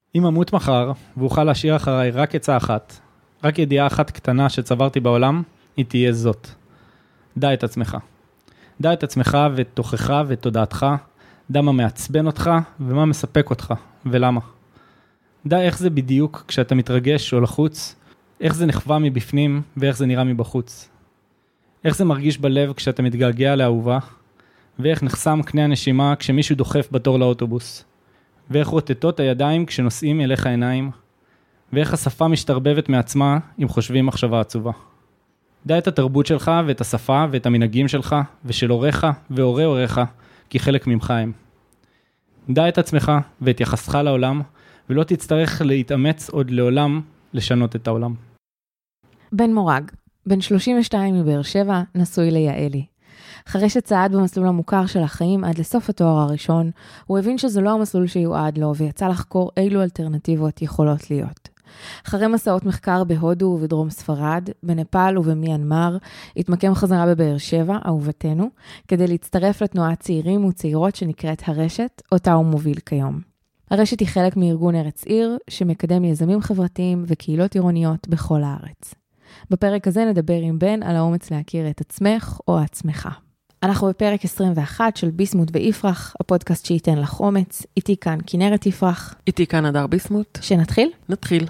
אם אמות מחר, ואוכל להשאיר אחריי רק עצה אחת, רק ידיעה אחת קטנה שצברתי בעולם, היא תהיה זאת. דע את עצמך. דע את עצמך ואת תוכך ואת תודעתך, דע מה מעצבן אותך ומה מספק אותך, ולמה. דע איך זה בדיוק כשאתה מתרגש או לחוץ, איך זה נחווה מבפנים ואיך זה נראה מבחוץ. איך זה מרגיש בלב כשאתה מתגעגע לאהובה, ואיך נחסם קנה הנשימה כשמישהו דוחף בתור לאוטובוס. ואיך רוטטות הידיים כשנושאים אליך עיניים, ואיך השפה משתרבבת מעצמה אם חושבים מחשבה עצובה. דע את התרבות שלך ואת השפה ואת המנהגים שלך ושל הוריך והורי הוריך, כי חלק ממך הם. דע את עצמך ואת יחסך לעולם, ולא תצטרך להתאמץ עוד לעולם לשנות את העולם. בן מורג, בן 32 מבאר שבע, נשוי ליעלי. אחרי שצעד במסלול המוכר של החיים עד לסוף התואר הראשון, הוא הבין שזה לא המסלול שיועד לו, ויצא לחקור אילו אלטרנטיבות יכולות להיות. אחרי מסעות מחקר בהודו ובדרום ספרד, בנפאל ובמיינמר, התמקם חזרה בבאר שבע, אהובתנו, כדי להצטרף לתנועת צעירים וצעירות שנקראת הרשת, אותה הוא מוביל כיום. הרשת היא חלק מארגון ארץ עיר, שמקדם יזמים חברתיים וקהילות עירוניות בכל הארץ. בפרק הזה נדבר עם בן על האומץ להכיר את עצמך או עצמך. אנחנו בפרק 21 של ביסמוט ויפרח, הפודקאסט שייתן לך אומץ. איתי כאן כנרת יפרח. איתי כאן הדר ביסמוט. שנתחיל? נתחיל.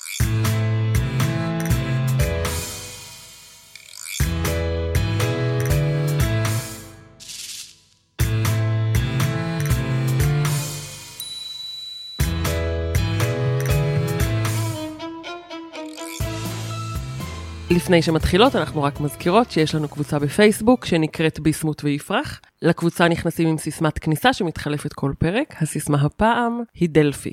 לפני שמתחילות, אנחנו רק מזכירות שיש לנו קבוצה בפייסבוק שנקראת ביסמוט ויפרח. לקבוצה נכנסים עם סיסמת כניסה שמתחלפת כל פרק. הסיסמה הפעם היא דלפי.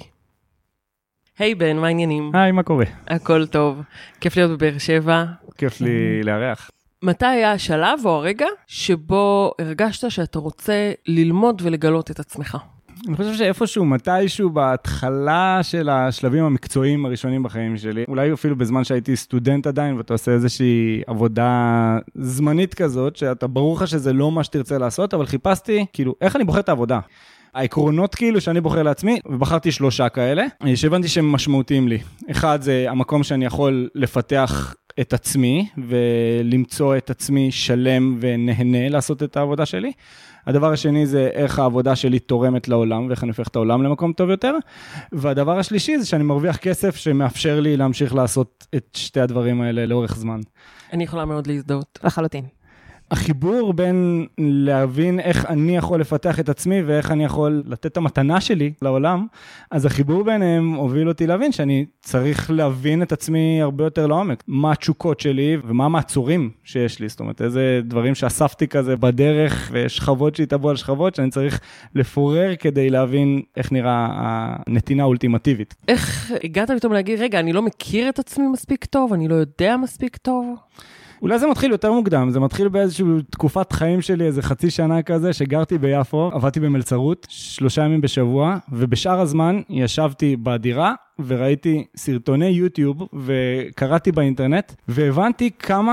היי בן, מה העניינים? היי, מה קורה? הכל טוב. כיף להיות בבאר שבע. כיף לי לארח. מתי היה השלב או הרגע שבו הרגשת שאתה רוצה ללמוד ולגלות את עצמך? אני חושב שאיפשהו, מתישהו בהתחלה של השלבים המקצועיים הראשונים בחיים שלי, אולי אפילו בזמן שהייתי סטודנט עדיין, ואתה עושה איזושהי עבודה זמנית כזאת, שאתה ברור לך שזה לא מה שתרצה לעשות, אבל חיפשתי, כאילו, איך אני בוחר את העבודה? העקרונות כאילו שאני בוחר לעצמי, ובחרתי 3 כאלה, שהבנתי שהם משמעותיים לי. אחד זה המקום שאני יכול לפתח את עצמי, ולמצוא את עצמי שלם ונהנה לעשות את העבודה שלי. הדבר השני זה איך העבודה שלי תורמת לעולם, ואיך אני הופך את העולם למקום טוב יותר. והדבר השלישי זה שאני מרוויח כסף שמאפשר לי להמשיך לעשות את שתי הדברים האלה לאורך זמן. אני יכולה מאוד להזדהות. לחלוטין. החיבור בין להבין איך אני יכול לפתח את עצמי ואיך אני יכול לתת את המתנה שלי לעולם, אז החיבור ביניהם הוביל אותי להבין שאני צריך להבין את עצמי הרבה יותר לעומק. מה התשוקות שלי ומה המעצורים שיש לי, זאת אומרת, איזה דברים שאספתי כזה בדרך ושכבות שהתאבו על שכבות שאני צריך לפורר כדי להבין איך נראה הנתינה האולטימטיבית. איך הגעת פתאום להגיד, רגע, אני לא מכיר את עצמי מספיק טוב, אני לא יודע מספיק טוב? אולי זה מתחיל יותר מוקדם, זה מתחיל באיזושהי תקופת חיים שלי, איזה חצי שנה כזה, שגרתי ביפו, עבדתי במלצרות, 3 ימים בשבוע, ובשאר הזמן ישבתי בדירה, וראיתי סרטוני יוטיוב, וקראתי באינטרנט, והבנתי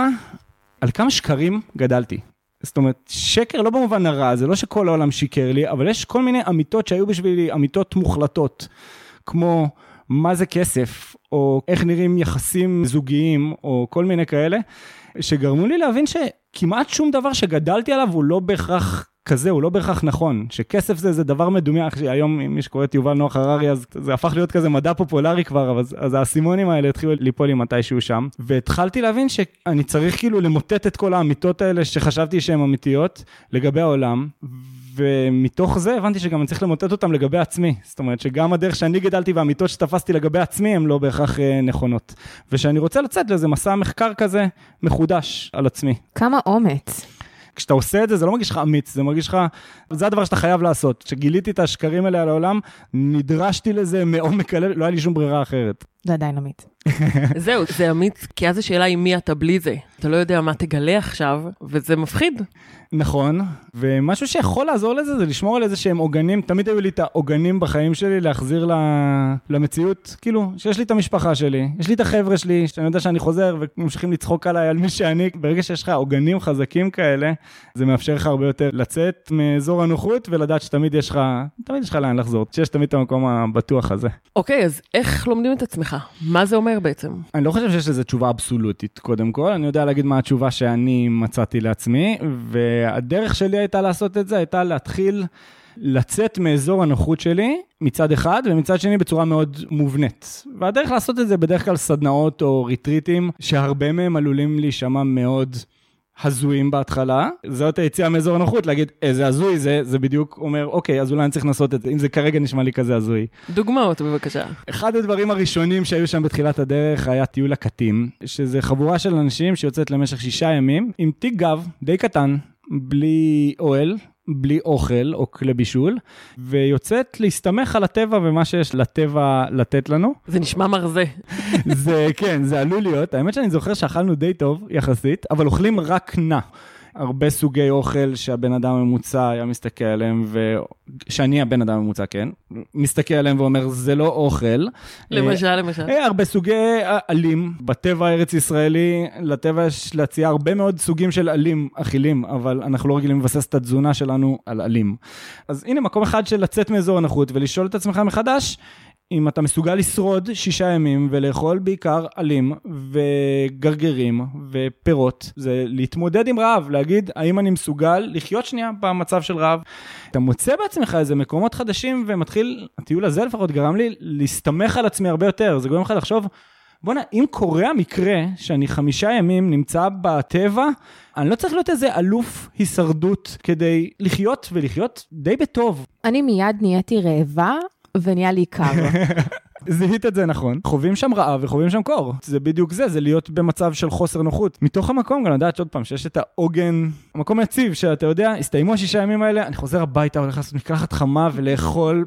על כמה שקרים גדלתי. זאת אומרת, שקר לא במובן הרע, זה לא שכל העולם שיקר לי, אבל יש כל מיני אמיתות שהיו בשבילי, אמיתות מוחלטות, כמו מה זה כסף, או איך נראים יחסים זוגיים, או כל מיני כאלה, שגרמו לי להבין שכמעט שום דבר שגדלתי עליו הוא לא בהכרח כזה, הוא לא בהכרח נכון, שכסף זה דבר מדומיין, היום מי שקורא את יובל נוח הררי, אז זה הפך להיות כזה מדע פופולרי כבר, אז האסימונים האלה התחילו ליפול לי מתישהו שם, והתחלתי להבין שאני צריך כאילו למוטט את כל האמיתות האלה שחשבתי שהן אמיתיות לגבי העולם, ומתוך זה הבנתי שגם אני צריך למוטט אותם לגבי עצמי, זאת אומרת שגם הדרך שאני גדלתי והאמיתות שתפסתי לגבי עצמי הן לא בהכרח נכונות, ושאני רוצה לצאת לאיזה מסע מחקר כזה מחודש על עצמי. כמה אומץ. כשאתה עושה את זה, זה לא מרגיש לך אמיץ, זה מרגיש לך, זה הדבר שאתה חייב לעשות. כשגיליתי את השקרים האלה על העולם, נדרשתי לזה מעומק הלב, לא היה לי שום ברירה אחרת. זה עדיין אמיץ. זהו, זה אמיץ, כי אז השאלה היא מי אתה בלי זה. אתה לא יודע מה תגלה עכשיו, וזה מפחיד. נכון, ומשהו שיכול לעזור לזה זה לשמור על איזה שהם עוגנים, תמיד היו לי את העוגנים בחיים שלי להחזיר למציאות, כאילו, שיש לי את המשפחה שלי, יש לי את החבר'ה שלי, שאני יודע שאני חוזר וממשיכים לצחוק עליי על מי שאני, ברגע שיש לך עוגנים חזקים כאלה, זה מאפשר לך הרבה יותר לצאת מאזור הנוחות ולדעת שתמיד יש לך לאן לחזור, שיש תמיד את המקום הבטוח הזה. אוקיי, אז איך לומדים את עצמך? מה זה אומר בעצם? אני לא חושב שיש לזה תשובה אבסולוטית, קודם כל, אני יודע להגיד מה התשובה שאני מצאתי לעצמי, והדרך שלי הייתה לעשות את זה, הייתה להתחיל לצאת מאזור הנוחות שלי, מצד אחד, ומצד שני בצורה מאוד מובנית. והדרך לעשות את זה בדרך כלל סדנאות או ריטריטים, שהרבה מהם עלולים להישמע מאוד הזויים בהתחלה. זאת היציאה מאזור הנוחות, להגיד איזה הזוי זה בדיוק אומר, אוקיי, אז אולי אני צריך לנסות את זה, אם זה כרגע נשמע לי כזה הזוי. דוגמאות, בבקשה. אחד הדברים הראשונים שהיו שם בתחילת הדרך היה טיול הקטים, שזה חבורה של אנשים שיוצאת למשך 6 ימים, עם תיק גב די קטן, בלי אוהל, בלי אוכל או כלי בישול, ויוצאת להסתמך על הטבע ומה שיש לטבע לתת לנו. זה נשמע מרזה. זה כן, זה עלול להיות. האמת שאני זוכר שאכלנו די טוב יחסית, אבל אוכלים רק נע. הרבה סוגי אוכל שהבן אדם הממוצע היה מסתכל עליהם, שאני הבן אדם הממוצע, כן, מסתכל עליהם ואומר, זה לא אוכל. למשל. הרבה סוגי עלים, בטבע הארץ ישראלי, לטבע יש להציע הרבה מאוד סוגים של עלים אכילים, אבל אנחנו לא רגילים לבסס את התזונה שלנו על עלים. אז הנה מקום אחד של לצאת מאזור הנוחות, ולשאול את עצמך מחדש, אם אתה מסוגל לשרוד 6 ימים ולאכול בעיקר עלים וגרגרים ופירות, זה להתמודד עם רעב, להגיד האם אני מסוגל לחיות שנייה במצב של רעב. אתה מוצא בעצמך איזה מקומות חדשים ומתחיל, הטיול הזה לפחות גרם לי להסתמך על עצמי הרבה יותר, זה גורם לך לחשוב, בוא'נה, אם קורה המקרה שאני 5 ימים נמצא בטבע, אני לא צריך להיות איזה אלוף הישרדות כדי לחיות ולחיות די בטוב. אני מיד נהייתי רעבה, ונהיה לי קר. זיהית את זה נכון. חווים שם רעב וחווים שם קור. זה בדיוק זה להיות במצב של חוסר נוחות. מתוך המקום גם לדעת עוד פעם שיש את העוגן, המקום יציב שאתה יודע, הסתיימו 6 ימים האלה, אני חוזר הביתה, הולך לעשות מקלחת חמה ולאכול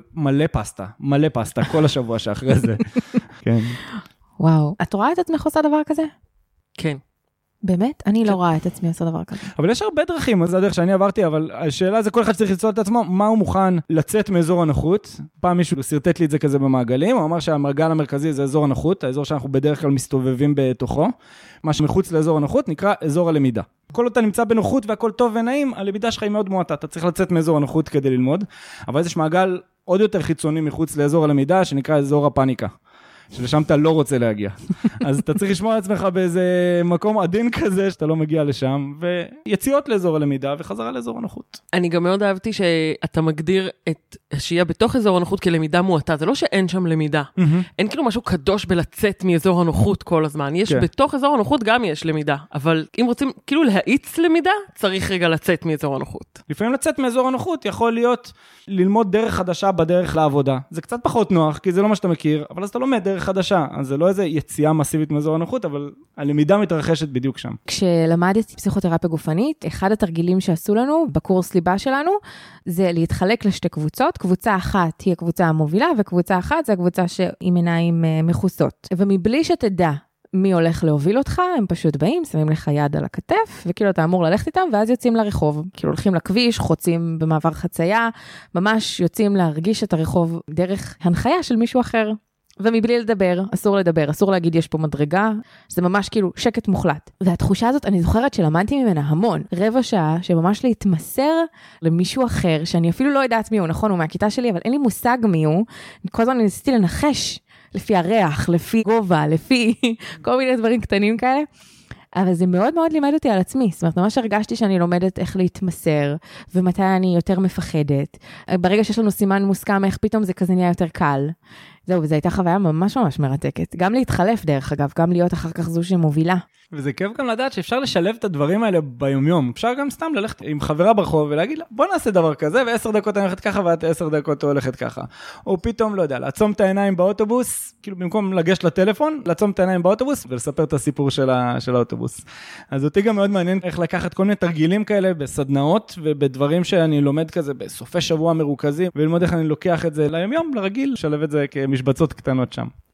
מלא פסטה, כל השבוע שאחרי זה. כן. וואו. את רואה את עצמך עושה דבר כזה? כן. באמת? אני לא רואה את עצמי עושה דבר כזה. אבל יש הרבה דרכים, אז זה הדרך שאני עברתי, אבל השאלה זה כל אחד שצריך לצלול את עצמו, מה הוא מוכן לצאת מאזור הנוחות. פעם מישהו סרטט לי את זה כזה במעגלים, הוא אמר שהמעגל המרכזי זה אזור הנוחות, האזור שאנחנו בדרך כלל מסתובבים בתוכו. מה שמחוץ לאזור הנוחות נקרא אזור הלמידה. כל אותה נמצא בנוחות והכל טוב ונעים, הלמידה שלך היא מאוד מועטה, אתה צריך לצאת מאזור הנוחות כדי ללמוד, אבל יש מעגל עוד יותר חיצוני מחוץ לאזור הלמידה, שנקרא אזור הפאניקה. שלשם אתה לא רוצה להגיע. אז אתה צריך לשמוע על עצמך באיזה מקום עדין כזה, שאתה לא מגיע לשם, ויציאות לאזור הלמידה וחזרה לאזור הנוחות. אני גם מאוד אהבתי שאתה מגדיר את השהייה בתוך אזור הנוחות כלמידה מועטה. זה לא שאין שם למידה. אין כאילו משהו קדוש בלצאת מאזור הנוחות כל הזמן. יש בתוך אזור הנוחות גם יש למידה, אבל אם רוצים כאילו להאיץ למידה, צריך רגע לצאת מאזור הנוחות. לפעמים לצאת מאזור הנוחות יכול להיות ללמוד דרך חדשה בדרך לעבודה. זה קצת פחות נוח, כי זה לא מה שאתה מכיר, אבל אז אתה לומד דרך חדשה. אז זה לא איזה יציאה מסיבית מאזור הנוחות, אבל הלמידה מתרחשת בדיוק שם. כשלמדתי פסיכותרפיה גופנית, אחד התרגילים שעשו לנו בקורס ליבה שלנו, זה להתחלק לשתי קבוצות. קבוצה אחת היא הקבוצה המובילה, וקבוצה אחת זה הקבוצה עם עיניים מכוסות. ומבלי שתדע מי הולך להוביל אותך, הם פשוט באים, שמים לך יד על הכתף, וכאילו אתה אמור ללכת איתם, ואז יוצאים לרחוב. כאילו הולכים לכביש, חוצים במעבר חצייה, ממש יוצאים להרגיש את הרחוב דרך הנחיה של מישהו אחר. ומבלי לדבר, אסור להגיד יש פה מדרגה, זה ממש כאילו שקט מוחלט. והתחושה הזאת, אני זוכרת שלמדתי ממנה המון, 15 שעה שממש להתמסר למישהו אחר, שאני אפילו לא יודעת מי הוא, נכון, הוא מהכיתה שלי, אבל אין לי מושג מי הוא, כל הזמן ניסיתי לנחש, לפי הריח, לפי גובה, לפי כל מיני דברים קטנים כאלה, אבל זה מאוד מאוד לימד אותי על עצמי, זאת אומרת, ממש הרגשתי שאני לומדת איך להתמסר, ומתי אני יותר מפחדת. ברגע שיש לנו סימן מוסכם, איך פתאום זה כזה נהיה יותר קל. זהו, וזו הייתה חוויה ממש ממש מרתקת. גם להתחלף דרך אגב, גם להיות אחר כך זו שמובילה. וזה כיף גם לדעת שאפשר לשלב את הדברים האלה ביומיום. אפשר גם סתם ללכת עם חברה ברחוב ולהגיד לה, בוא נעשה דבר כזה, ו10 דקות אני הולכת ככה, ואת 10 דקות הולכת ככה. או פתאום, לא יודע, לעצום את העיניים באוטובוס, כאילו במקום לגשת לטלפון, לעצום את העיניים באוטובוס, ולספר את הסיפור של האוטובוס. אז אותי גם מאוד מעניין איך לקחת כל מיני תרגילים כאלה בסדנאות, ובדברים שאני לומד כזה בסופי שבוע מרוכזים, וללמוד איך אני לוקח את זה ליומיום, לרגיל, לשלב את זה כמשבצות קטנות שם.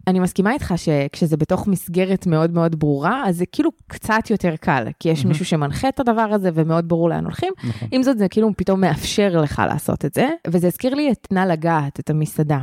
אני מסכימה איתך שכשזה בתוך מסגרת מאוד מאוד ברורה, אז זה כאילו קצת יותר קל, כי יש מישהו שמנחה את הדבר הזה, ומאוד ברור לאן הולכים. עם זאת, זה כאילו פתאום מאפשר לך לעשות את זה, וזה הזכיר לי את נא לגעת, את המסעדה.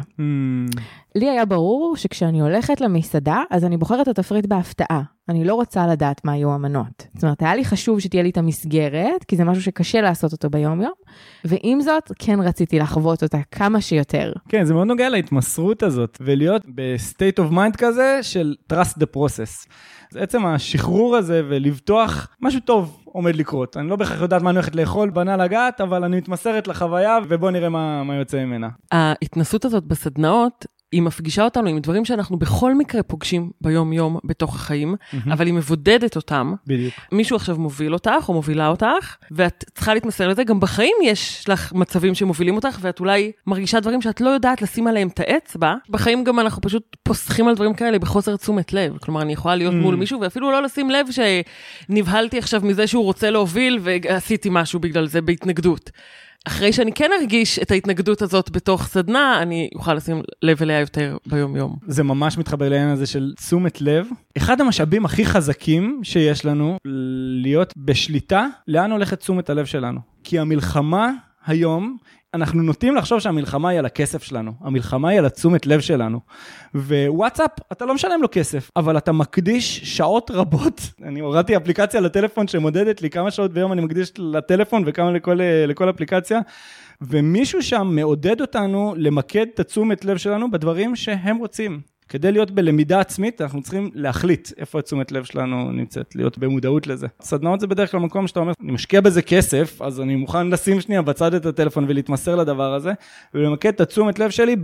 לי היה ברור שכשאני הולכת למסעדה, אז אני בוחרת את התפריט בהפתעה. אני לא רוצה לדעת מה היו המנות. זאת אומרת, היה לי חשוב שתהיה לי את המסגרת, כי זה משהו שקשה לעשות אותו ביום יום, ועם זאת, כן רציתי לחוות אותה כמה שיותר. כן, זה מאוד נוגע להתמסרות הזאת, ולהיות ב-state of mind כזה של trust the process. זה עצם השחרור הזה ולבטוח משהו טוב עומד לקרות. אני לא בהכרח יודעת מה אני הולכת לאכול, בנה לגעת, אבל אני מתמסרת לחוויה, ובוא נראה מה יוצא ממנה. ההתנסות הזאת בסדנאות, היא מפגישה אותנו עם דברים שאנחנו בכל מקרה פוגשים ביום-יום בתוך החיים, אבל היא מבודדת אותם. בדיוק. מישהו עכשיו מוביל אותך או מובילה אותך, ואת צריכה להתמסר לזה. גם בחיים יש לך מצבים שמובילים אותך, ואת אולי מרגישה דברים שאת לא יודעת לשים עליהם את האצבע. בחיים גם אנחנו פשוט פוסחים על דברים כאלה בחוסר תשומת לב. כלומר, אני יכולה להיות מול מישהו, ואפילו לא לשים לב שנבהלתי עכשיו מזה שהוא רוצה להוביל, ועשיתי משהו בגלל זה בהתנגדות. אחרי שאני כן ארגיש את ההתנגדות הזאת בתוך סדנה, אני אוכל לשים לב אליה יותר ביום-יום. זה ממש מתחבר לעניין הזה של תשומת לב. אחד המשאבים הכי חזקים שיש לנו, להיות בשליטה, לאן הולכת תשומת הלב שלנו. כי המלחמה היום, אנחנו נוטים לחשוב שהמלחמה היא על הכסף שלנו, המלחמה היא על התשומת לב שלנו. ווואטסאפ, אתה לא משלם לו כסף, אבל אתה מקדיש שעות רבות. אני הורדתי אפליקציה לטלפון שמודדת לי כמה שעות ביום אני מקדיש לטלפון וכמה לכל אפליקציה, ומישהו שם מעודד אותנו למקד את התשומת לב שלנו בדברים שהם רוצים. כדי להיות בלמידה עצמית, אנחנו צריכים להחליט איפה התשומת לב שלנו נמצאת, להיות במודעות לזה. סדנאות זה בדרך כלל מקום שאתה אומר, אני משקיע בזה כסף, אז אני מוכן לשים שנייה בצד את הטלפון ולהתמסר לדבר הזה, ולמקד את התשומת לב שלי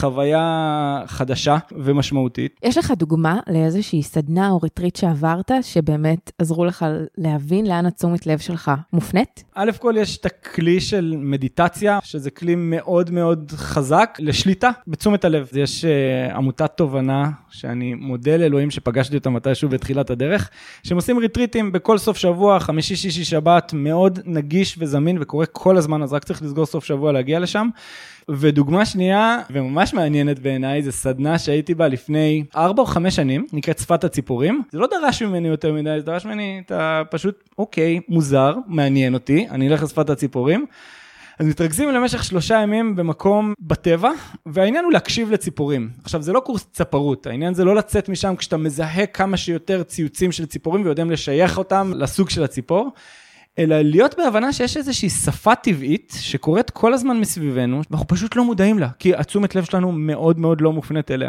בחוויה חדשה ומשמעותית. יש לך דוגמה לאיזושהי סדנה או ריטריט שעברת, שבאמת עזרו לך להבין לאן התשומת לב שלך מופנית? א' כל יש את הכלי של מדיטציה, שזה כלי מאוד מאוד חזק לשליטה בתשומת הלב. יש עמותת תובנה, שאני מודה לאלוהים שפגשתי אותם מתישהו בתחילת הדרך, שהם עושים ריטריטים בכל סוף שבוע, חמישי, שישי, שבת, מאוד נגיש וזמין וקורה כל הזמן, אז רק צריך לסגור סוף שבוע להגיע לשם. ודוגמה שנייה, וממש מעניינת בעיניי, זה סדנה שהייתי בה לפני 4 או 5 שנים, נקראת שפת הציפורים. זה לא דרש ממני יותר מדי, זה דרש ממני, אתה פשוט, אוקיי, מוזר, מעניין אותי, אני אלך לשפת הציפורים. אז מתרכזים למשך 3 ימים במקום בטבע, והעניין הוא להקשיב לציפורים. עכשיו, זה לא קורס צפרות, העניין זה לא לצאת משם כשאתה מזהה כמה שיותר ציוצים של ציפורים, ויודעים לשייך אותם לסוג של הציפור, אלא להיות בהבנה שיש איזושהי שפה טבעית, שקורית כל הזמן מסביבנו, ואנחנו פשוט לא מודעים לה, כי התשומת לב שלנו מאוד מאוד לא מופנית אליה.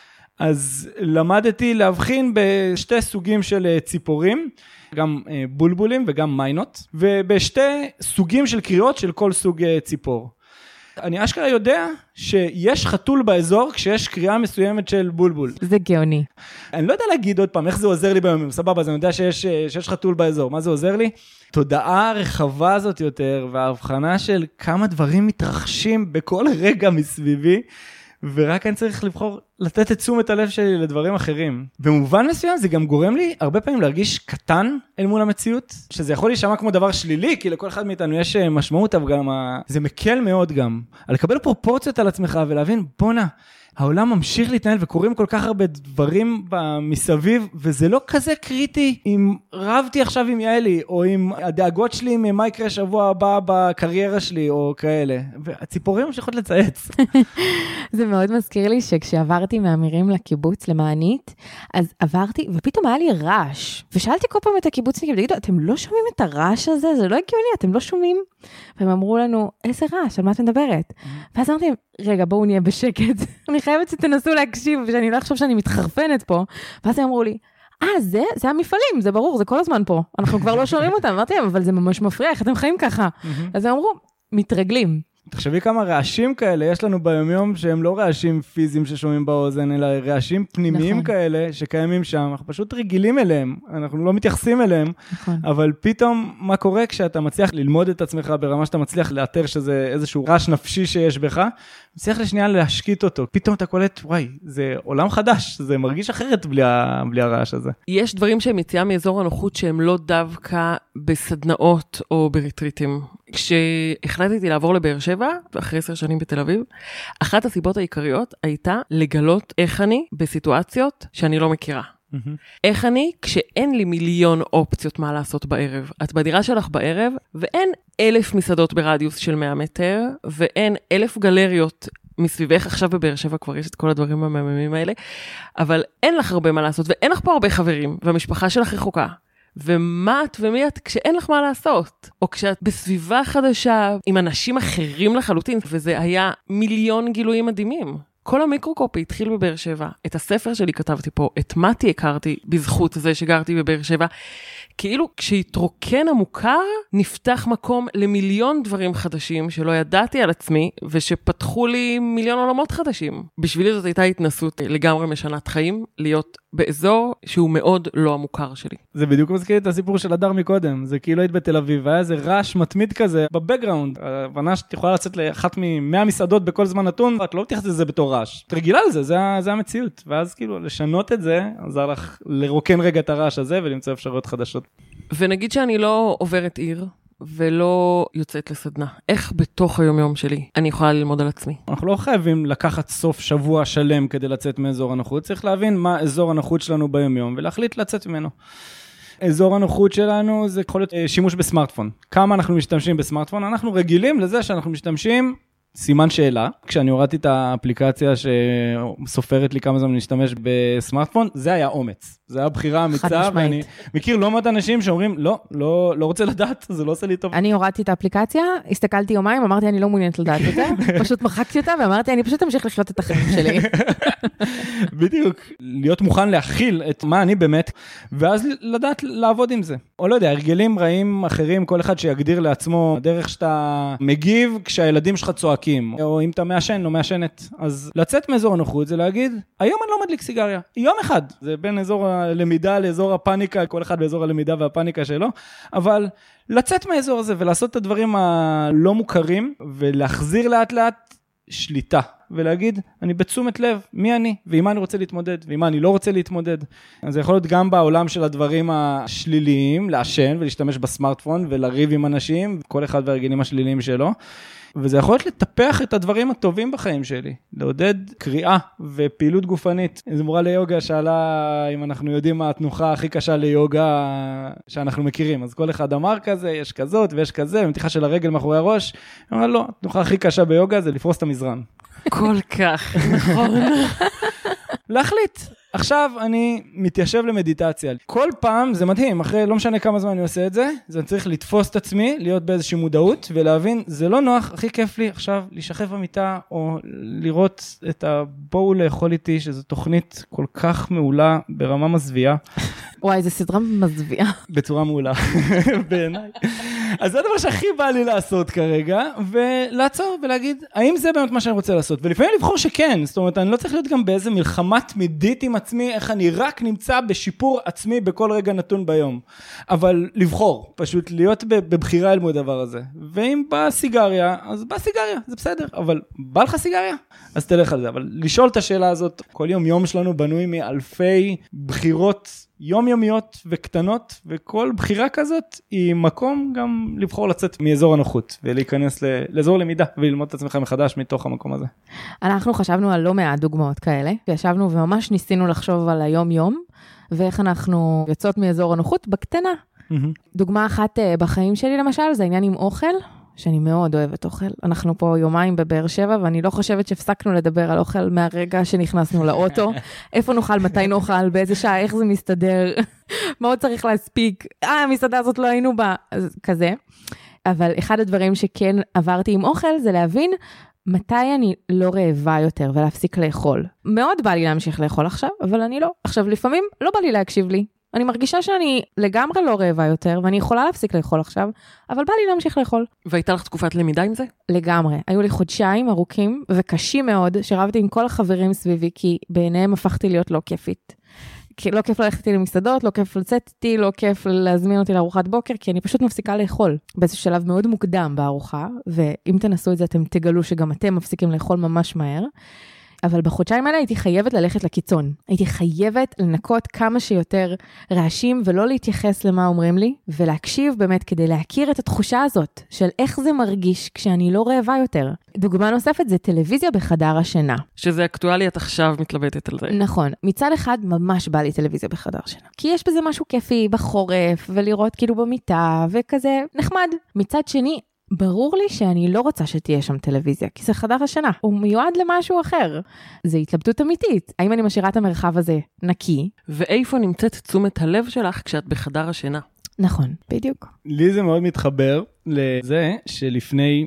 אז למדתי להבחין בשתי סוגים של ציפורים, גם בולבולים וגם מיינות, ובשתי סוגים של קריאות של כל סוג ציפור. אני אשכרה יודע שיש חתול באזור כשיש קריאה מסוימת של בולבול. זה גאוני. אני לא יודע להגיד עוד פעם איך זה עוזר לי ביום, סבבה, אז אני יודע שיש חתול באזור. מה זה עוזר לי? תודעה רחבה הזאת יותר, וההבחנה של כמה דברים מתרחשים בכל רגע מסביבי, ורק אני צריך לבחור לתת את תשומת הלב שלי לדברים אחרים. במובן מסוים זה גם גורם לי הרבה פעמים להרגיש קטן אל מול המציאות, שזה יכול להישמע כמו דבר שלילי, כי לכל אחד מאיתנו יש משמעות, אבל גם זה מקל מאוד גם. על לקבל פרופורציות על עצמך ולהבין, בונה, העולם ממשיך להתנהל וקוראים כל כך הרבה דברים מסביב, וזה לא כזה קריטי אם רבתי עכשיו עם יעלי, או עם הדאגות שלי מה יקרה שבוע הבא בקריירה שלי, או כאלה. והציפורים ממשיכות לצייץ. זה מאוד מזכיר לי שכשעברתי מהמירים לקיבוץ למענית, אז עברתי, ופתאום היה לי רעש. ושאלתי כל פעם את הקיבוצניקים, תגידו, אתם לא שומעים את הרעש הזה? זה לא הגיוני, אתם לא שומעים? והם אמרו לנו, איזה רעש, על מה את מדברת? ואז אמרתי, רגע, בואו נהיה בשקט. אני חייבת שתנסו להקשיב, ושאני לא אחשוב שאני מתחרפנת פה. ואז הם אמרו לי, זה המפעלים, זה ברור, זה כל הזמן פה. אנחנו כבר לא שומעים אותם. אמרתי להם, אבל זה ממש מפריע, איך אתם חיים ככה? אז הם אמרו, מתרגלים. תחשבי כמה רעשים כאלה יש לנו ביומיום, שהם לא רעשים פיזיים ששומעים באוזן, אלא רעשים פנימיים נכון. כאלה שקיימים שם, אנחנו פשוט רגילים אליהם, אנחנו לא מתייחסים אליהם, נכון. אבל פתאום מה קורה כשאתה מצליח ללמוד את עצמך ברמה שאתה מצליח לאתר שזה איזשהו רעש נפשי שיש בך, מצליח לשנייה להשקיט אותו, פתאום אתה קולט, וואי, זה עולם חדש, זה מרגיש אחרת בלי הרעש הזה. יש דברים שהם יציאה מאזור הנוחות שהם לא דווקא בסדנאות או בריטריטים. כשהחלטתי לעבור לבאר שבע, אחרי 10 שנים בתל אביב, אחת הסיבות העיקריות הייתה לגלות איך אני בסיטואציות שאני לא מכירה. איך אני, כשאין לי מיליון אופציות מה לעשות בערב. את בדירה שלך בערב, ואין 1,000 מסעדות ברדיוס של 100 מטר, ואין 1,000 גלריות מסביבך. עכשיו בבאר שבע כבר יש את כל הדברים המהממים האלה, אבל אין לך הרבה מה לעשות, ואין לך פה הרבה חברים, והמשפחה שלך רחוקה. ומה את ומי את כשאין לך מה לעשות? או כשאת בסביבה חדשה, עם אנשים אחרים לחלוטין, וזה היה מיליון גילויים מדהימים. כל המיקרוקופי התחיל בבאר שבע. את הספר שלי כתבתי פה, את מתי הכרתי בזכות זה שגרתי בבאר שבע. כאילו כשהתרוקן המוכר, נפתח מקום למיליון דברים חדשים שלא ידעתי על עצמי, ושפתחו לי מיליון עולמות חדשים. בשבילי זאת הייתה התנסות לגמרי משנת חיים, להיות באזור שהוא מאוד לא המוכר שלי. זה בדיוק מזכיר את הסיפור של הדר מקודם. זה כאילו היית בתל אביב, והיה איזה רעש מתמיד כזה בבקגראונד. ההבנה שאת יכולה לצאת לאחת מ-100 מסעדות בכל זמן נתון, ואת לא מתייחסת לזה בתור רעש. את רגילה לזה, זה המציאות. ואז כאילו לשנות את זה, עזר לך לרוקן רגע את הרעש הזה ולמצוא אפשרויות חדשות. ונגיד שאני לא עוברת עיר, ולא יוצאת לסדנה. איך בתוך היום-יום שלי אני יכולה ללמוד על עצמי? אנחנו לא חייבים לקחת סוף שבוע שלם כדי לצאת מאזור הנוחות. צריך להבין מה אזור הנוחות שלנו ביום-יום, ולהחליט לצאת ממנו. אזור הנוחות שלנו זה יכול להיות שימוש בסמארטפון. כמה אנחנו משתמשים בסמארטפון? אנחנו רגילים לזה שאנחנו משתמשים סימן שאלה. כשאני הורדתי את האפליקציה שסופרת לי כמה זמן להשתמש בסמארטפון, זה היה אומץ. זה היה בחירה אמיצה, ואני מכיר לא מעט אנשים שאומרים, לא רוצה לדעת, זה לא עושה לי טוב. אני הורדתי את האפליקציה, הסתכלתי יומיים, אמרתי, אני לא מעוניינת לדעת את זה, פשוט מחקתי אותה, ואמרתי, אני פשוט אמשיך לחיות את החיים שלי. בדיוק. להיות מוכן להכיל את מה אני באמת, ואז לדעת לעבוד עם זה. או לא יודע, הרגלים רעים אחרים, כל אחד שיגדיר לעצמו, דרך שאתה מגיב כשהילדים שלך צועקים, או אם אתה מעשן או מעשנת. אז לצאת מאזור הנוחות זה להגיד, היום אני לא מדליק סיגריה. יום אחד. זה בין אזור הלמידה לאזור הפאניקה, כל אחד באזור הלמידה והפאניקה שלו, אבל לצאת מהאזור הזה ולעשות את הדברים הלא מוכרים, ולהחזיר לאט לאט שליטה, ולהגיד, אני בתשומת לב, מי אני, ועם מה אני רוצה להתמודד, ועם מה אני לא רוצה להתמודד. אז זה יכול להיות גם בעולם של הדברים השליליים, לעשן ולהשתמש בסמארטפון, ולריב עם אנשים, כל אחד והרגלים השליליים שלו, וזה יכול להיות לטפח את הדברים הטובים בחיים שלי, לעודד קריאה ופעילות גופנית. איזו מורה ליוגה שאלה אם אנחנו יודעים מה התנוחה הכי קשה ליוגה שאנחנו מכירים. אז כל אחד אמר כזה, יש כזאת ויש כזה, ומתיחה של הרגל מאחורי הראש. אמרה לא, התנוחה הכי קשה ביוגה זה לפרוס את המזרן. כל כך, נכון. להחליט. עכשיו אני מתיישב למדיטציה. כל פעם, זה מדהים, אחרי לא משנה כמה זמן אני עושה את זה, אני צריך לתפוס את עצמי, להיות באיזושהי מודעות, ולהבין, זה לא נוח, הכי כיף לי עכשיו להישכב במיטה, או לראות את הבואו לאכול איתי, שזו תוכנית כל כך מעולה, ברמה מזוויעה. וואי, זה סדרה מזוויעה. בצורה מעולה, בעיניי. אז זה הדבר שהכי בא לי לעשות כרגע, ולעצור ולהגיד, האם זה באמת מה שאני רוצה לעשות? ולפעמים לבחור שכן, זאת אומרת, אני לא צריך להיות גם באיזה מלחמה תמידית עם עצמי, איך אני רק נמצא בשיפור עצמי בכל רגע נתון ביום. אבל לבחור, פשוט להיות בבחירה אל מול הדבר הזה. ואם בא סיגריה, אז בא סיגריה, זה בסדר. אבל בא לך סיגריה? אז תלך על זה. אבל לשאול את השאלה הזאת, כל יום שלנו בנוי מאלפי בחירות יומיומיות וקטנות, וכל בחירה כזאת היא מקום גם לבחור לצאת מאזור הנוחות, ולהיכנס לאזור למידה, וללמוד את עצמך מחדש מתוך המקום הזה. אנחנו חשבנו על לא מעט דוגמאות כאלה, וישבנו וממש ניסינו לחשוב על היום-יום, ואיך אנחנו יוצאות מאזור הנוחות בקטנה. דוגמה אחת בחיים שלי למשל, זה העניין עם אוכל, שאני מאוד אוהבת אוכל. אנחנו פה יומיים בבאר שבע, ואני לא חושבת שהפסקנו לדבר על אוכל מהרגע שנכנסנו לאוטו. איפה נאכל, מתי נאכל, באיזה שעה, איך זה מסתדר, מה עוד צריך להספיק. המסעדה הזאת לא היינו בה, כזה. אבל אחד הדברים שכן עברתי עם אוכל, זה להבין מתי אני לא רעבה יותר, ולהפסיק לאכול. מאוד בא לי להמשיך לאכול עכשיו, אבל אני לא. עכשיו, לפעמים לא בא לי להקשיב לי. אני מרגישה שאני לגמרי לא רעבה יותר, ואני יכולה להפסיק לאכול עכשיו, אבל בא לי להמשיך לאכול. והייתה לך תקופת למידה עם זה? לגמרי. היו לי חודשיים ארוכים וקשים מאוד, שרבתי עם כל החברים סביבי, כי בעיניהם הפכתי להיות לא כיפית. כי לא כיף ללכת איתי למסעדות, לא כיף לצאת איתי, לא כיף להזמין אותי לארוחת בוקר, כי אני פשוט מפסיקה לאכול. באיזשהו שלב מאוד מוקדם בארוחה, ואם תנסו את זה, אתם תגלו שגם אתם מפסיקים לאכול ממש מהר. אבל בחודשיים האלה הייתי חייבת ללכת לקיצון. הייתי חייבת לנקות כמה שיותר רעשים ולא להתייחס למה אומרים לי, ולהקשיב באמת כדי להכיר את התחושה הזאת של איך זה מרגיש כשאני לא רעבה יותר. דוגמה נוספת זה טלוויזיה בחדר השינה. שזה אקטואלי, את עכשיו מתלבטת על זה. נכון. מצד אחד ממש בא לי טלוויזיה בחדר שינה. כי יש בזה משהו כיפי בחורף, ולראות כאילו במיטה, וכזה נחמד. מצד שני, ברור לי שאני לא רוצה שתהיה שם טלוויזיה, כי זה חדר השינה. הוא מיועד למשהו אחר. זה התלבטות אמיתית. האם אני משאירה את המרחב הזה נקי? ואיפה נמצאת תשומת הלב שלך כשאת בחדר השינה? נכון, בדיוק. לי זה מאוד מתחבר לזה שלפני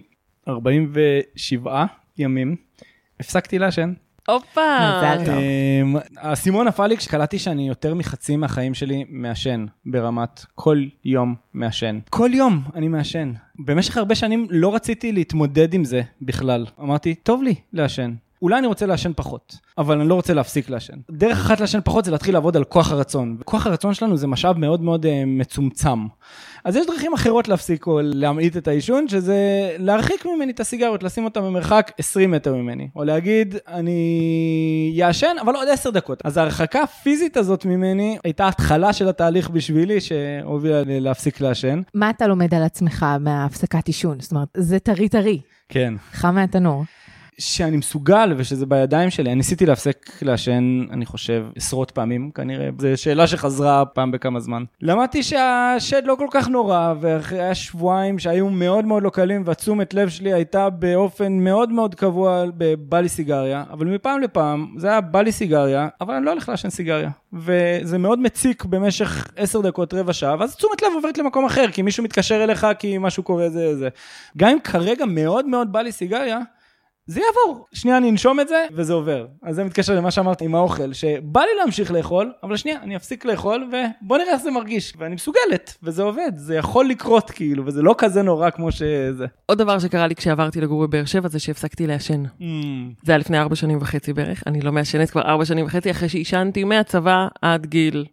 47 ימים הפסקתי לעשן. הופה! מזל טוב. הסימון נפל לי כשקלטתי שאני יותר מחצי מהחיים שלי מעשן ברמת כל יום מעשן. כל יום אני מעשן. במשך הרבה שנים לא רציתי להתמודד עם זה בכלל. אמרתי, טוב לי לעשן. אולי אני רוצה לעשן פחות, אבל אני לא רוצה להפסיק לעשן. דרך אחת לעשן פחות זה להתחיל לעבוד על כוח הרצון. כוח הרצון שלנו זה משאב מאוד מאוד מצומצם. אז יש דרכים אחרות להפסיק או להמעיט את העישון, שזה להרחיק ממני את הסיגריות, לשים אותה במרחק 20 מטר ממני. או להגיד, אני יעשן, אבל עוד 10 דקות. אז ההרחקה הפיזית הזאת ממני הייתה התחלה של התהליך בשבילי, שהובילה להפסיק לעשן. מה אתה לומד על עצמך מהפסקת עישון? זאת אומרת, זה טרי. כן. חם מהתנור. שאני מסוגל ושזה בידיים שלי. אני ניסיתי להפסק לעשן, אני חושב, עשרות פעמים, כנראה. זו שאלה שחזרה פעם בכמה זמן. למדתי שהשד לא כל כך נורא, ואחרי שבועיים שהיו מאוד מאוד לא קלים, והתשומת לב שלי הייתה באופן מאוד מאוד קבוע בא לי סיגריה, אבל מפעם לפעם זה היה בא לי סיגריה, אבל אני לא הולך לעשן סיגריה. וזה מאוד מציק במשך 10 דקות, רבע שעה, ואז תשומת לב עוברת למקום אחר, כי מישהו מתקשר אליך, כי משהו קורה זה. גם אם כרגע מאוד מאוד בא לי סיגריה, זה יעבור. שנייה אני אנשום את זה, וזה עובר. אז זה מתקשר למה שאמרתי עם האוכל, שבא לי להמשיך לאכול, אבל שנייה, אני אפסיק לאכול, ובוא נראה איך זה מרגיש. ואני מסוגלת, וזה עובד. זה יכול לקרות כאילו, וזה לא כזה נורא כמו שזה. עוד דבר שקרה לי כשעברתי לגור בבאר שבע, זה שהפסקתי לעשן. זה היה לפני 4.5 שנים בערך. אני לא מעשנת כבר 4.5 שנים, אחרי שעישנתי מהצבא עד גיל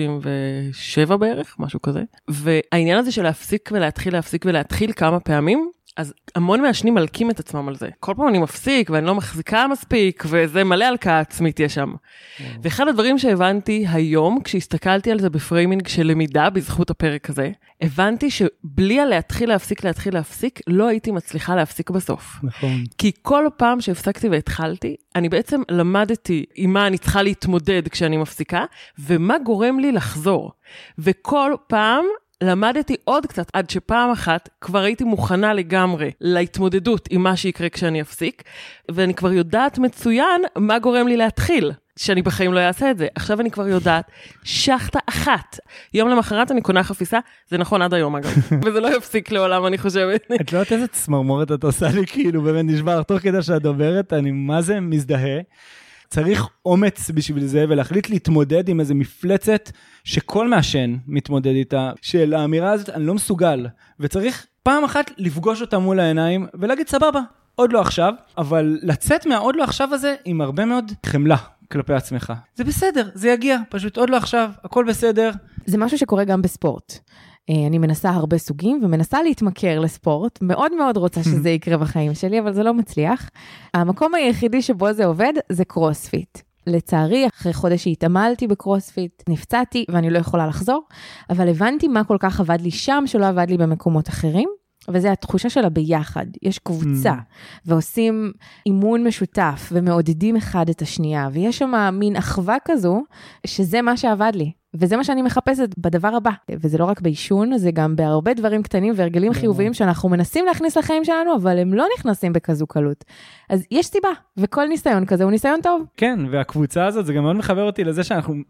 37 בערך, משהו כזה. והעניין הזה של להפסיק ולהתחיל כמה פעמים, אז המון מעשנים מלקים את עצמם על זה. כל פעם אני מפסיק ואני לא מחזיקה מספיק, וזה מלא הלקאה עצמית יש שם. ואחד הדברים שהבנתי היום, כשהסתכלתי על זה בפריימינג של למידה, בזכות הפרק הזה, הבנתי שבלי להתחיל להפסיק, לא הייתי מצליחה להפסיק בסוף. נכון. כי כל פעם שהפסקתי והתחלתי, אני בעצם למדתי עם מה אני צריכה להתמודד כשאני מפסיקה, ומה גורם לי לחזור. וכל פעם למדתי עוד קצת, עד שפעם אחת כבר הייתי מוכנה לגמרי להתמודדות עם מה שיקרה כשאני אפסיק, ואני כבר יודעת מצוין מה גורם לי להתחיל, שאני בחיים לא אעשה את זה. עכשיו אני כבר יודעת, שחטה אחת. יום למחרת אני קונה חפיסה, זה נכון עד היום אגב, וזה לא יפסיק לעולם אני חושבת. את לא יודעת איזה צמרמורת את עושה לי, כאילו באמת נשבר, תוך כדי שאת דוברת, אני מה זה מזדהה. צריך אומץ בשביל זה, ולהחליט להתמודד עם איזה מפלצת שכל מעשן מתמודד איתה, של האמירה הזאת אני לא מסוגל, וצריך פעם אחת לפגוש אותה מול העיניים, ולהגיד סבבה, עוד לא עכשיו, אבל לצאת מהעוד לא עכשיו הזה, עם הרבה מאוד חמלה כלפי עצמך. זה בסדר, זה יגיע, פשוט עוד לא עכשיו, הכל בסדר. זה משהו שקורה גם בספורט. אני מנסה הרבה סוגים, ומנסה להתמכר לספורט, מאוד מאוד רוצה שזה יקרה בחיים שלי, אבל זה לא מצליח. המקום היחידי שבו זה עובד, זה קרוספיט. לצערי, אחרי חודש שהתעמלתי בקרוספיט, נפצעתי, ואני לא יכולה לחזור, אבל הבנתי מה כל כך עבד לי שם, שלא עבד לי במקומות אחרים, וזה התחושה שלה ביחד. יש קבוצה, ועושים אימון משותף, ומעודדים אחד את השנייה, ויש שם מין אחווה כזו, שזה מה שעבד לי. וזה מה שאני מחפשת בדבר הבא. וזה לא רק בעישון, זה גם בהרבה דברים קטנים והרגלים חיוביים שאנחנו מנסים להכניס לחיים שלנו, אבל הם לא נכנסים בכזו קלות. אז יש סיבה, וכל ניסיון כזה הוא ניסיון טוב. כן, והקבוצה הזאת, זה גם מאוד מחבר אותי לזה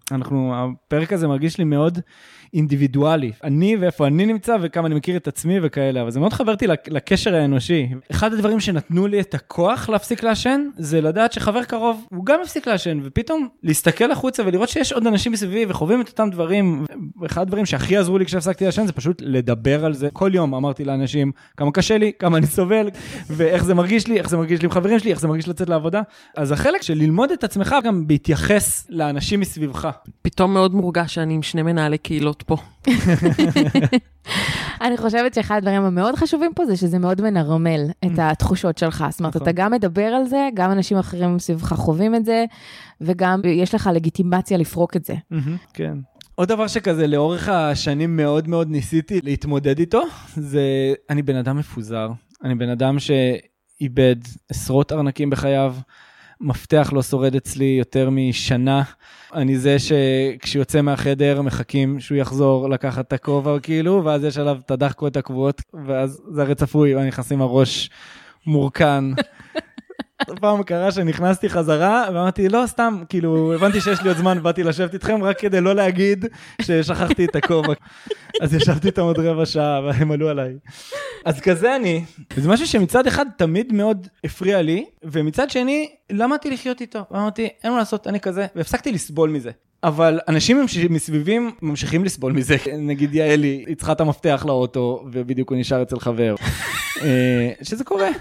הפרק הזה מרגיש לי מאוד אינדיבידואלי. אני ואיפה אני נמצא וכמה אני מכיר את עצמי וכאלה, אבל זה מאוד חברתי לקשר האנושי. אחד הדברים שנתנו לי את הכוח להפסיק לעשן, זה לדעת שחבר קרוב הוא גם הפסיק לעשן, ופתאום להסתכל החוצה ולראות שיש עוד אנשים מסביבי וחווים את אותם דברים. אחד הדברים שהכי עזרו לי כשהפסקתי לעשן זה פשוט לדבר על זה. כל יום אמרתי לאנשים כמה קשה לי, כמה אני סובל, ואיך זה מרגיש לי, איך זה מרגיש לי עם חברים שלי, איך זה מרגיש לצאת לעבודה. אז החלק של ללמוד את עצמך גם בהתייחס לאנשים מסביבך. פתאום מאוד מורגש שאני עם 2 מנהלי קהילות פה. אני חושבת שאחד הדברים המאוד חשובים פה זה שזה מאוד מנרמל את התחושות שלך. זאת אומרת, אתה גם מדבר על זה, גם אנשים אחרים סביבך חווים את זה, וגם יש לך לגיטימציה לפרוק את זה. כן. עוד דבר שכזה, לאורך השנים מאוד מאוד ניסיתי להתמודד איתו, זה אני בן אדם מפוזר. אני בן אדם שאיבד עשרות ארנקים בחייו, מפתח לא שורד אצלי יותר משנה. אני זה שכשיוצא מהחדר מחכים שהוא יחזור לקחת את הכובע כאילו, ואז יש עליו את הדחקות הקבועות, ואז זה הרי צפוי, ואני נכנס עם הראש מורכן. פעם קרה שנכנסתי חזרה, ואמרתי, לא, סתם, כאילו, הבנתי שיש לי עוד זמן, באתי לשבת איתכם, רק כדי לא להגיד ששכחתי את הכובע. אז ישבתי איתם עוד רבע שעה, והם עלו עליי. אז כזה אני, וזה משהו שמצד אחד תמיד מאוד הפריע לי, ומצד שני, למדתי לחיות איתו. אמרתי, אין מה לעשות, אני כזה, והפסקתי לסבול מזה. אבל אנשים מסביבים ממשיכים לסבול מזה. נגיד יעלי, היא צריכה את המפתח לאוטו, ובדיוק הוא נשאר אצל חבר. שזה קורה.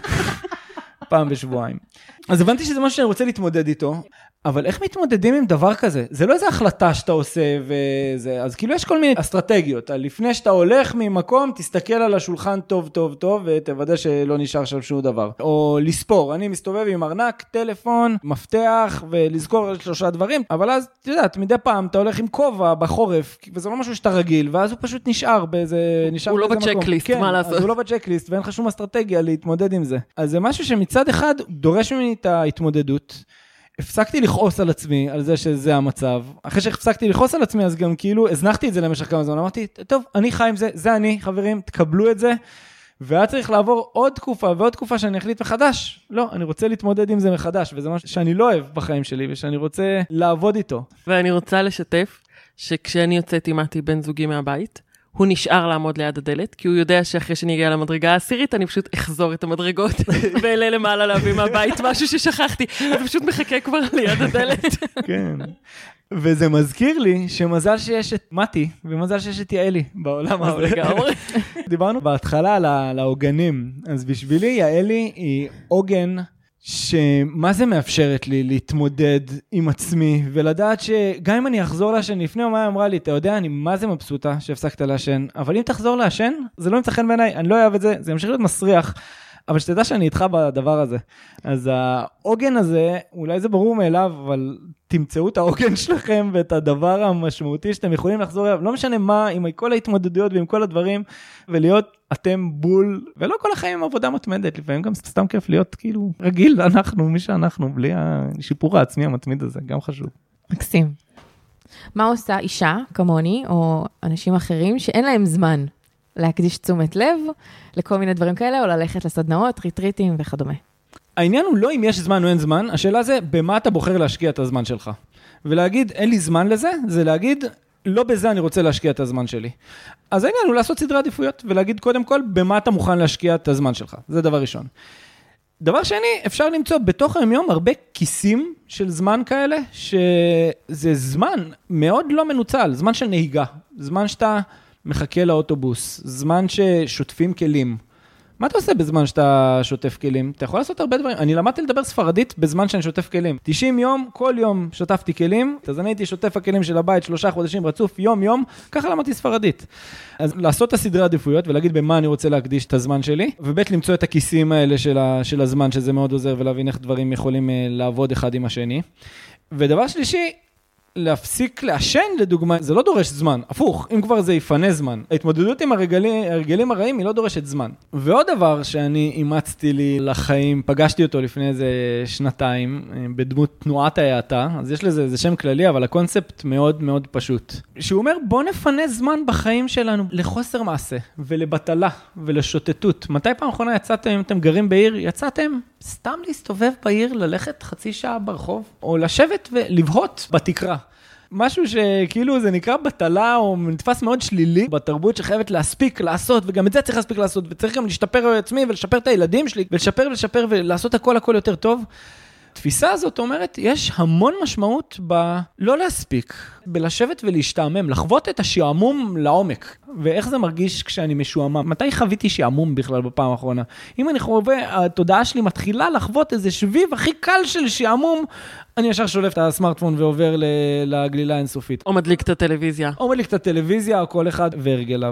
פעם בשבועיים. אז הבנתי שזה משהו שאני רוצה להתמודד איתו, אבל איך מתמודדים עם דבר כזה? זה לא איזו החלטה שאתה עושה וזה, אז כאילו יש כל מיני אסטרטגיות. לפני שאתה הולך ממקום, תסתכל על השולחן טוב טוב טוב, ותוודא שלא נשאר שם שום דבר. או לספור, אני מסתובב עם ארנק, טלפון, מפתח, ולזכור על 3 דברים, אבל אז, אתה יודעת, מדי פעם אתה הולך עם כובע בחורף, וזה לא משהו שאתה רגיל, ואז הוא פשוט נשאר באיזה מקום. הוא לא בצ'קליסט, מה לעשות? אז הוא לא בצ'קליסט, ואין לך שום אסטרטגיה להתמודד עם זה. אז זה משהו שמצד אחד דורש ממני את ההתמודדות. הפסקתי לכעוס על עצמי, על זה שזה המצב. אחרי שהפסקתי לכעוס על עצמי, אז גם כאילו הזנחתי את זה למשך כמה זמן. אמרתי, טוב, אני חי עם זה, זה אני, חברים, תקבלו את זה. והיה צריך לעבור עוד תקופה, ועוד תקופה שאני אחליט מחדש. לא, אני רוצה להתמודד עם זה מחדש, וזה משהו שאני לא אוהב בחיים שלי, ושאני רוצה לעבוד איתו. ואני רוצה לשתף, שכשאני יוצאתי מתי בן זוגי מהבית, הוא נשאר לעמוד ליד הדלת, כי הוא יודע שאחרי שאני אגיע למדרגה העשירית, אני פשוט אחזור את המדרגות, ואלה למעלה להביא מהבית, משהו ששכחתי, אז פשוט מחכה כבר ליד הדלת. כן. וזה מזכיר לי שמזל שיש את מתי, ומזל שיש את יעלי בעולם הזה. דיברנו בהתחלה על העוגנים, אז בשבילי יעלי היא עוגן, שמה זה מאפשרת לי להתמודד עם עצמי, ולדעת שגם אם אני אחזור לעשן, לפני יומיים אמרה לי, אתה יודע, אני מה זה מבסוטה שהפסקת לעשן, אבל אם תחזור לעשן, זה לא ימצא חן בעיניי, אני לא אוהב את זה, זה ימשיך להיות מסריח, אבל שתדע שאני איתך בדבר הזה. אז העוגן הזה, אולי זה ברור מאליו, אבל תמצאו את העוגן שלכם, ואת הדבר המשמעותי שאתם יכולים לחזור אליו, לא משנה מה, עם כל ההתמודדויות ועם כל הדברים, ולהיות אתם בול, ולא כל החיים עם עבודה מתמדת, לפעמים גם סתם כיף להיות כאילו רגיל, אנחנו, מי שאנחנו, בלי השיפור העצמי המתמיד הזה, גם חשוב. מקסים. מה עושה אישה כמוני, או אנשים אחרים, שאין להם זמן להקדיש תשומת לב, לכל מיני דברים כאלה, או ללכת לסדנאות, ריטריטים וכדומה? העניין הוא לא אם יש זמן או אין זמן, השאלה זה במה אתה בוחר להשקיע את הזמן שלך. ולהגיד אין לי זמן לזה, זה להגיד לא בזה אני רוצה להשקיע את הזמן שלי. אז העניין הוא לעשות סדרי עדיפויות, ולהגיד קודם כל במה אתה מוכן להשקיע את הזמן שלך. זה דבר ראשון. דבר שני, אפשר למצוא בתוך היום הרבה כיסים של זמן כאלה, שזה זמן מאוד לא מנוצל, זמן של נהיגה, זמן שאתה מחכה לאוטובוס, זמן ששוטפים כלים. מה אתה עושה בזמן שאתה שוטף כלים? אתה יכול לעשות הרבה דברים. אני למדתי לדבר ספרדית בזמן שאני שוטף כלים. 90 יום, כל יום שוטפתי כלים, אז אני הייתי שוטף הכלים של הבית 3 חודשים רצוף, יום, ככה למדתי ספרדית. אז לעשות את הסדרי עדיפויות ולהגיד במה אני רוצה להקדיש את הזמן שלי, ובית למצוא את הכיסים האלה של הזמן, שזה מאוד עוזר, ולהבין איך דברים יכולים לעבוד אחד עם השני. ודבר שלישי, להפסיק לעשן, לדוגמה, זה לא דורש זמן. הפוך, אם כבר זה יפנה זמן. ההתמודדות עם הרגלים הרעים היא לא דורשת זמן. ועוד דבר שאני אימצתי לי לחיים, פגשתי אותו לפני איזה 2 בדמות תנועת ההאטה, אז יש לזה איזה שם כללי, אבל הקונספט מאוד מאוד פשוט. שהוא אומר, בוא נפנה זמן בחיים שלנו לחוסר מעשה, ולבטלה, ולשוטטות. מתי פעם אחרונה יצאתם, אם אתם גרים בעיר, יצאתם סתם להסתובב בעיר, ללכת חצי שעה ברחוב, או לשבת ולבהות בתקרה. משהו שכאילו זה נקרא בטלה, או נתפס מאוד שלילי בתרבות שחייבת להספיק לעשות, וגם את זה צריך להספיק לעשות, וצריך גם להשתפר בעצמי, ולשפר את הילדים שלי, ולשפר ולעשות הכל יותר טוב. התפיסה הזאת אומרת, יש המון משמעות בלא להספיק. בלשבת ולהשתעמם, לחוות את השעמום לעומק. ואיך זה מרגיש כשאני משועמם? מתי חוויתי שעמום בכלל בפעם האחרונה? אם אני חווה, התודעה שלי מתחילה לחוות איזה שביב הכי קל של שעמום, אני ישר שולף את הסמארטפון ועובר לגלילה האינסופית. או מדליק את הטלוויזיה. או מדליק את הטלוויזיה, או כל אחד והרגליו.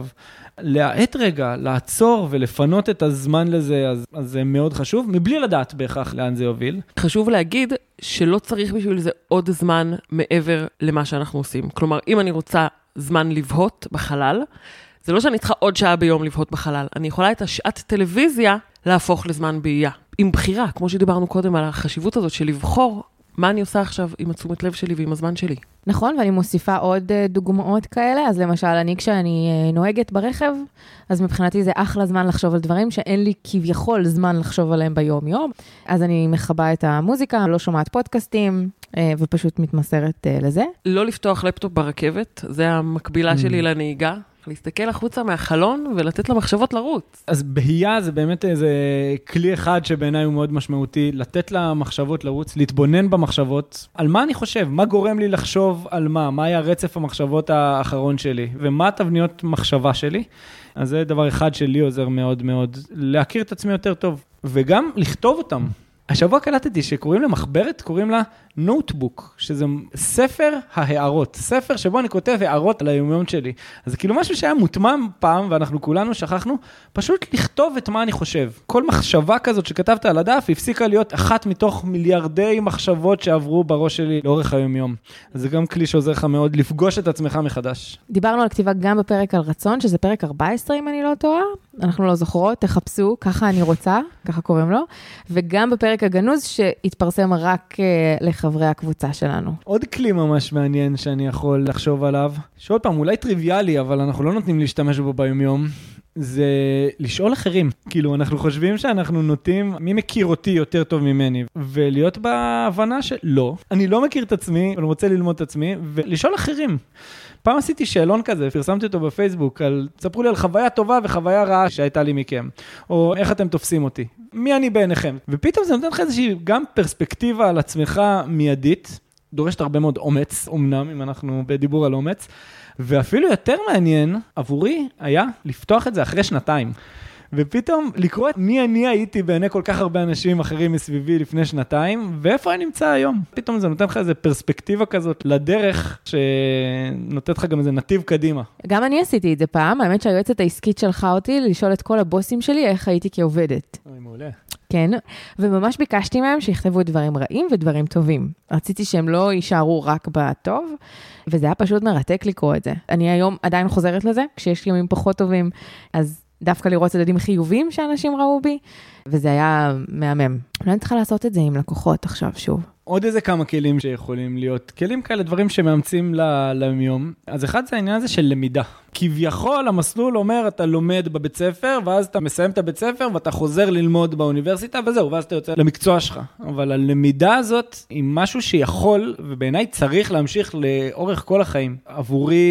להעט רגע, לעצור ולפנות את הזמן לזה, אז זה מאוד חשוב, מבלי לדעת בהכרח לאן זה יוביל. חשוב להגיד שלא צריך בשביל זה עוד זמן מעבר למה שאנחנו עושים. כלומר, אם אני רוצה זמן לבהות בחלל, זה לא שאני צריכה עוד שעה ביום לבהות בחלל. אני יכולה את השעת טלוויזיה להפוך לזמן בהייה. עם בחירה, כמו שדיברנו קודם על החשיבות הזאת של לבחור מה אני עושה עכשיו עם התשומת לב שלי ועם הזמן שלי. נכון, ואני מוסיפה עוד דוגמאות כאלה, אז למשל, כשאני נוהגת ברכב, אז מבחינתי זה אחלה זמן לחשוב על דברים שאין לי כביכול זמן לחשוב עליהם ביום-יום, אז אני מחבה את המוזיקה, לא שומעת פודקאסטים, ופשוט מתמסרת לזה. לא לפתוח לפטופ ברכבת, זה המקבילה שלי לנהיגה. להסתכל החוצה מהחלון ולתת למחשבות לרוץ. אז בהייה זה באמת איזה כלי אחד שבעיניי הוא מאוד משמעותי, לתת למחשבות לרוץ, להתבונן במחשבות, על מה אני חושב, מה גורם לי לחשוב על מה היה רצף המחשבות האחרון שלי, ומה תבניות מחשבה שלי. אז זה דבר אחד שלי עוזר מאוד מאוד, להכיר את עצמי יותר טוב, וגם לכתוב אותם. השבוע קלטתי שקוראים למחברת, קוראים לה נוטבוק, שזה ספר ההערות, ספר שבו אני כותב הערות על היומיון שלי. אז זה כאילו משהו שהיה מוטמם פעם, ואנחנו כולנו שכחנו, פשוט לכתוב את מה אני חושב. כל מחשבה כזאת שכתבת על הדף, הפסיקה להיות אחת מתוך מיליארדי מחשבות שעברו בראש שלי לאורך היומיום. אז זה גם כלי שעוזר לך מאוד לפגוש את עצמך מחדש. דיברנו על כתיבה גם בפרק על רצון, שזה פרק 14 אם אני לא טועה, אנחנו לא זוכרות, תחפשו, ככה אני רוצה, ככה קוראים לו, וגם בפרק הגנוז שהתפרסם רק לחברי הקבוצה שלנו. עוד כלי ממש מעניין שאני יכול לחשוב עליו, שעוד פעם, אולי טריוויאלי, אבל אנחנו לא נותנים להשתמש בו ביומיום, זה לשאול אחרים. כאילו, אנחנו חושבים שאנחנו נוטים, מי מכיר אותי יותר טוב ממני, ולהיות בהבנה שלא, אני לא מכיר את עצמי, אני רוצה ללמוד את עצמי, ולשאול אחרים. פעם עשיתי שאלון כזה, פרסמתי אותו בפייסבוק, ספרו לי על חוויה טובה וחוויה רעה שהייתה לי מכם, או איך אתם תופסים אותי, מי אני בעיניכם. ופתאום זה נותן לך איזושהי גם פרספקטיבה על עצמך מיידית, דורשת הרבה מאוד אומץ, אמנם אם אנחנו בדיבור על אומץ, ואפילו יותר מעניין עבורי היה לפתוח את זה אחרי 2 ופתאום לקרוא את מי אני הייתי בעיני כל כך הרבה אנשים אחרים מסביבי לפני 2 ואיפה אני נמצא היום. פתאום זה נותן לך איזו פרספקטיבה כזאת לדרך שנותנת לך גם איזה נתיב קדימה. גם אני עשיתי את זה פעם, האמת שהיועצת העסקית שלחה אותי לשאול את כל הבוסים שלי איך הייתי כעובדת. אוי, מעולה. כן, וממש ביקשתי מהם שיכתבו דברים רעים ודברים טובים. רציתי שהם לא יישארו רק בטוב, וזה היה פשוט מרתק לקרוא את זה. אני היום עדיין חוזרת לזה, כשיש ימים פחות טובים, אז דווקא לראות צדדים חיובים שאנשים ראו בי, וזה היה מהמם. אני צריכה לעשות את זה עם לקוחות עכשיו שוב. עוד איזה כמה כלים שיכולים להיות, כלים כאלה, דברים שמאמצים ליום. אז אחד זה העניין הזה של למידה. כביכול המסלול אומר, אתה לומד בבית ספר, ואז אתה מסיים את הבית ספר, ואתה חוזר ללמוד באוניברסיטה, וזהו, ואז אתה יוצא למקצוע שלך. אבל הלמידה הזאת היא משהו שיכול, ובעיניי צריך להמשיך לאורך כל החיים. עבורי,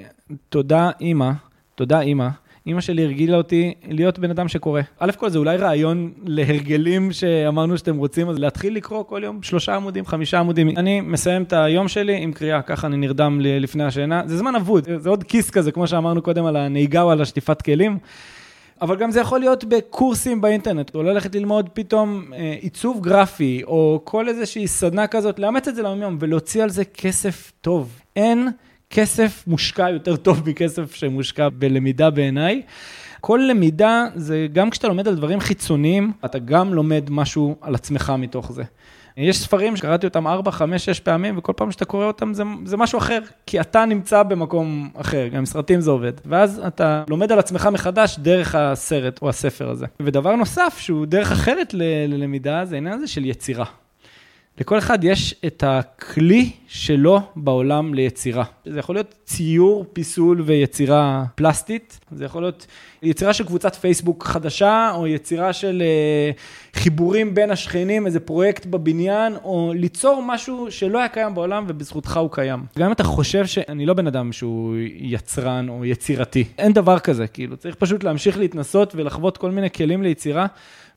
תודה אמא, תודה אמא. אמא שלי הרגילה אותי להיות בן אדם שקורא. א' כל זה אולי רעיון להרגלים שאמרנו שאתם רוצים, אז להתחיל לקרוא כל יום 3 עמודים, 5 עמודים. אני מסיים את היום שלי עם קריאה, ככה אני נרדם לפני השינה. זה זמן אבוד, זה עוד כיס כזה, כמו שאמרנו קודם על הנהיגה או על השטיפת כלים. אבל גם זה יכול להיות בקורסים באינטרנט, או ללכת ללמוד פתאום עיצוב גרפי, או כל איזושהי סדנה כזאת, לאמץ את זה ליום ולהוציא על זה כסף טוב. אין כסף מושקע יותר טוב מכסף שמושקע בלמידה בעיניי. כל למידה זה גם כשאתה לומד על דברים חיצוניים, אתה גם לומד משהו על עצמך מתוך זה. יש ספרים שקראתי אותם 4, 5, 6 פעמים, וכל פעם שאתה קורא אותם זה משהו אחר, כי אתה נמצא במקום אחר, גם סרטים זה עובד. ואז אתה לומד על עצמך מחדש דרך הסרט או הספר הזה. ודבר נוסף שהוא דרך אחרת ללמידה, זה העניין הזה של יצירה. לכל אחד יש את הכלי שלו בעולם ליצירה. זה יכול להיות ציור, פיסול ויצירה פלסטית. זה יכול להיות יצירה של קבוצת פייסבוק חדשה, או יצירה של חיבורים בין השכנים, איזה פרויקט בבניין, או ליצור משהו שלא היה קיים בעולם ובזכותך הוא קיים. גם אם אתה חושב שאני לא בן אדם שהוא יצרן או יצירתי. אין דבר כזה, כאילו צריך פשוט להמשיך להתנסות ולחוות כל מיני כלים ליצירה.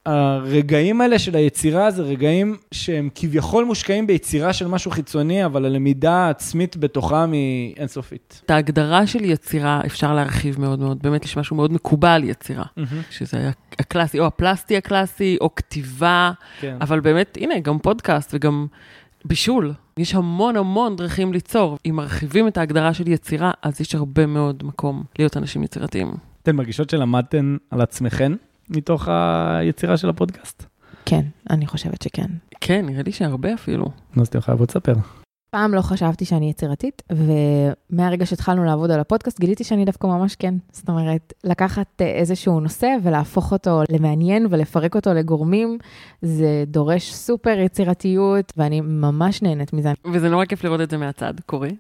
הרגעים האלה של היצירה זה רגעים שהם כביכול מושקעים ביצירה של משהו חיצוני, אבל הלמידה העצמית בתוכם היא אינסופית. את ההגדרה של יצירה אפשר להרחיב מאוד מאוד, באמת יש משהו מאוד מקובל יצירה, שזה היה הקלאסי, או הפלסטי הקלאסי, או כתיבה, אבל באמת, הנה, גם פודקאסט וגם בישול. יש המון המון דרכים ליצור. אם מרחיבים את ההגדרה של יצירה, אז יש הרבה מאוד מקום להיות אנשים יצירתיים. אתן מרגישות שלמדתן על עצמכן מתוך היצירה של הפודקאסט? כן, אני חושבת שכן. כן, נראה לי שהרבה אפילו. אז אתם חייבות לספר. פעם לא חשבתי שאני יצירתית, ומהרגע שהתחלנו לעבוד על הפודקאסט, גיליתי שאני דווקא ממש כן. זאת אומרת, לקחת איזשהו נושא ולהפוך אותו למעניין ולפרק אותו לגורמים, זה דורש סופר יצירתיות, ואני ממש נהנית מזה. וזה נורא כיף לראות את זה מהצד, קורי.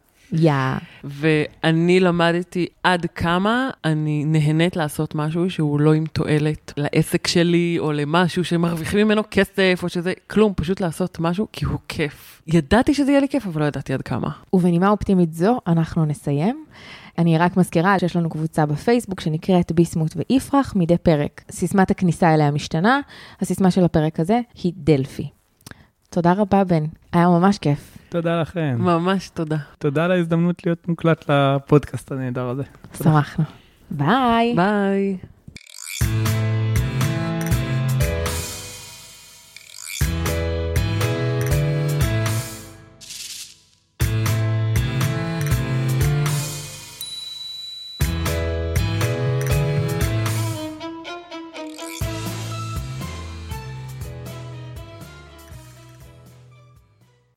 ואני למדתי עד כמה אני נהנית לעשות משהו שהוא לא עם תועלת לעסק שלי, או למשהו שמרוויחים ממנו כסף, או שזה כלום, פשוט לעשות משהו כי הוא כיף. ידעתי שזה יהיה לי כיף, אבל לא ידעתי עד כמה. ובנימה אופטימית זו, אנחנו נסיים. אני רק מזכירה שיש לנו קבוצה בפייסבוק שנקראת ביסמוט ויפרח מדי פרק. סיסמת הכניסה אליה משתנה, הסיסמה של הפרק הזה היא דלפי. תודה רבה, בן. היה ממש כיף. תודה לכם. ממש תודה. תודה על ההזדמנות להיות מוקלט לפודקאסט הנהדר הזה. שמחנו. ביי. ביי.